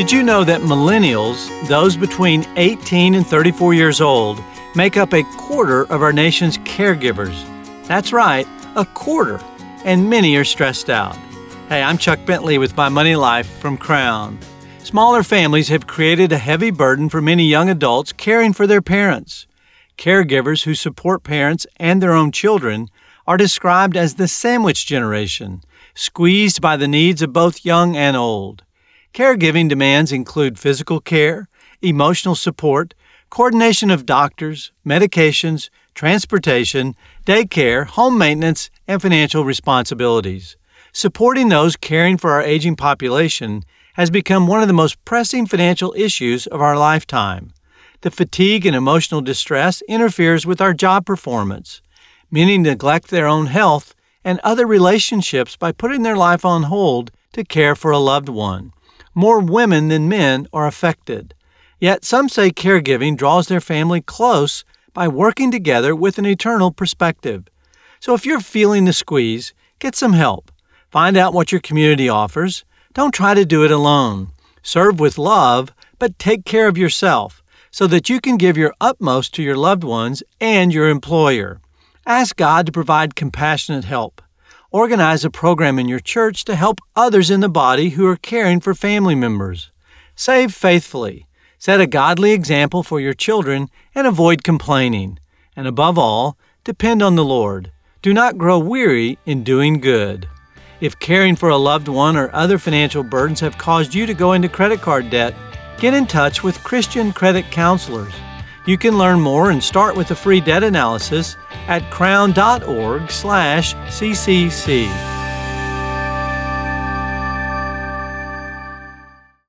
Did you know that millennials, those between 18 and 34 years old, make up a quarter of our nation's caregivers? That's right, a quarter, and many are stressed out. Hey, I'm Chuck Bentley with My Money Life from Crown. Smaller families have created a heavy burden for many young adults caring for their parents. Caregivers who support parents and their own children are described as the sandwich generation, squeezed by the needs of both young and old. Caregiving demands include physical care, emotional support, coordination of doctors, medications, transportation, daycare, home maintenance, and financial responsibilities. Supporting those caring for our aging population has become one of the most pressing financial issues of our lifetime. The fatigue and emotional distress interferes with our job performance. Many neglect their own health and other relationships by putting their life on hold to care for a loved one. More women than men are affected. Yet some say caregiving draws their family close by working together with an eternal perspective. So if you're feeling the squeeze, get some help. Find out what your community offers. Don't try to do it alone. Serve with love, but take care of yourself so that you can give your utmost to your loved ones and your employer. Ask God to provide compassionate help. Organize a program in your church to help others in the body who are caring for family members. Save faithfully. Set a godly example for your children and avoid complaining. And above all, depend on the Lord. Do not grow weary in doing good. If caring for a loved one or other financial burdens have caused you to go into credit card debt, get in touch with Christian credit counselors. You can learn more and start with a free debt analysis at crown.org/CCC.